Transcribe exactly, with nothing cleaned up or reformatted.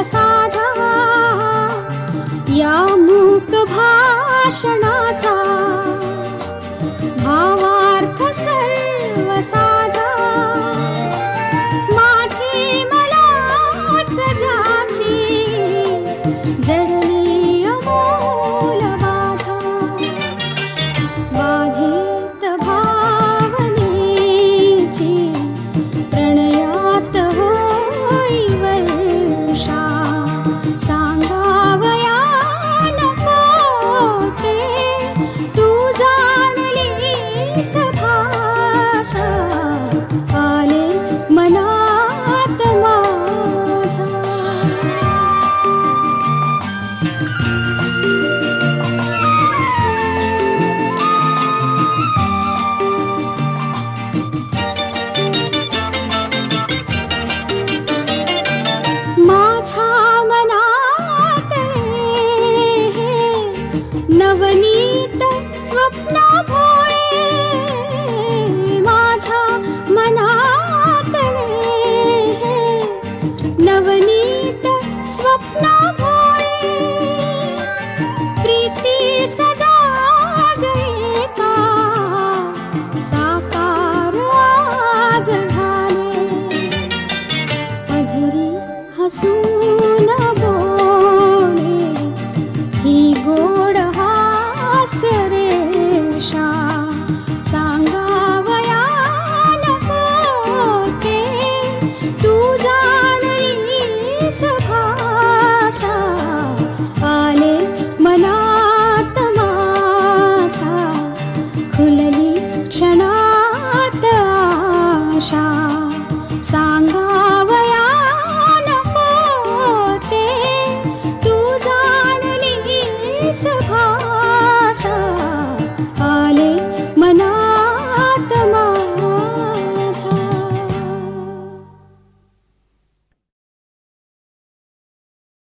साधा या मूक भाषणाचा भावार्थ सर्व साधा माझी मलाच ज्याची जडली अमोल बाधा बाधित भावनेची प्रणयात होई वर्षा सांगावया नको ते तू जाणलीस भाषा आले मनात माझ्या माझ्या मनातले हे नवनीत स्वप्न भोळे माझ्या मनातले हे नवनीत स्वप्न भोळे प्रीती सजागये का साकार आज झाले अधरी हसून